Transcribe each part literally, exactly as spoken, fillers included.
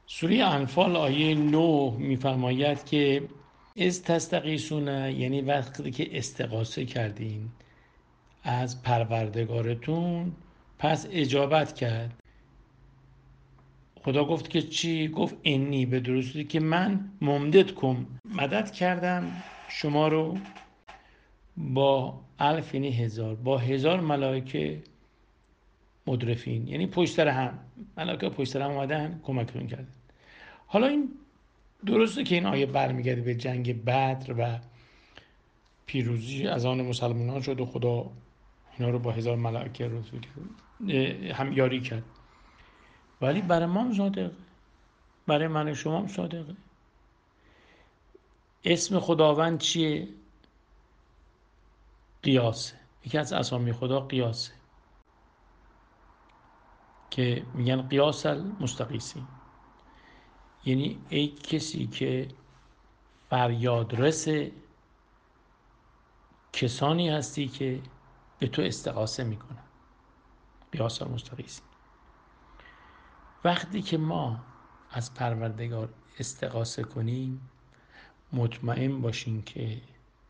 سوره انفال آیه نه میفرماید که از تستغیثون، یعنی وقتی که استغاثه کردین از پروردگارتون پس اجابت کرد. خدا گفت که چی؟ گفت انی، به درستی که من ممدد کن، مدد کردم شما رو با الف، یعنی هزار، با هزار ملائکه مدرفین، یعنی پشت سر هم ملائکه پشت سر هم اومدن کمکتون کردن. حالا این درسته که این آیه برمیگرده به جنگ بدر و پیروزی از آن مسلمانان شد و خدا اینا رو با هزار ملائکه رو هم یاری کرد، ولی برای ما هم صادقه، برای من و شما هم صادقه. اسم خداوند چیه؟ قیاسه. یکی از اسامی خدا قیاسه که میگن قیاس المستغیثین، یعنی ای کسی که فریادرس کسانی هستی که به تو استغاثه میکنن. قیاس المستغیثین. وقتی که ما از پروردگار استغاثه کنیم مطمئن باشین که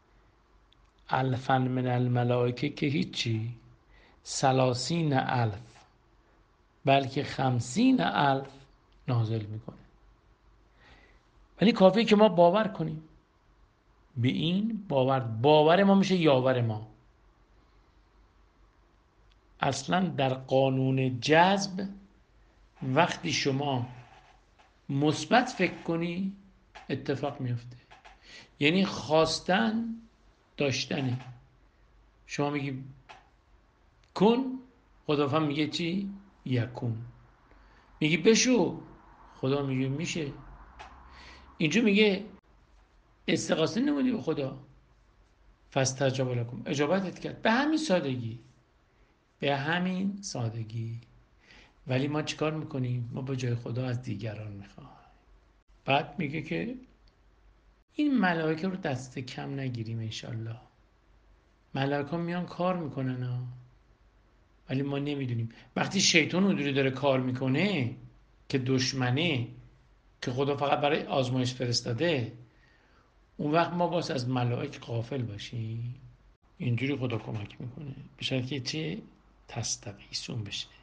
الفن من الملائکه که هیچی، سلاسین الف بلکه خمسین الف نازل میکنه. ولی کافیه که ما باور کنیم به این باور. باور ما میشه یاور ما. اصلا در قانون جذب وقتی شما مثبت فکر کنی اتفاق میفته. یعنی خواستن داشتنه. شما میگی کن، خداوند میگه چی؟ یکون. میگی بشو، خدا میگه میشه. اینجا میگه استغاثه نمودی به خدا، فاستجاب لکم، اجابتت کرد. به همین سادگی، به همین سادگی. ولی ما چیکار میکنیم؟ ما به جای خدا از دیگران میخوایم. بعد میگه که این ملائکه رو دست کم نگیریم انشالله. ملائکه میان کار میکنن ها، ولی ما نمیدونیم. وقتی شیطان اونجوری داره کار میکنه که دشمنه، که خدا فقط برای آزمایش فرستاده، اون وقت ما باز از ملائک غافل باشیم. اینجوری خدا کمک میکنه، به شرطی که چه تستغیثون بشه.